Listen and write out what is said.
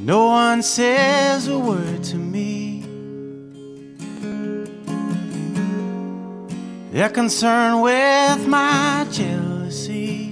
No one says a word to me. They're concerned with my jealousy.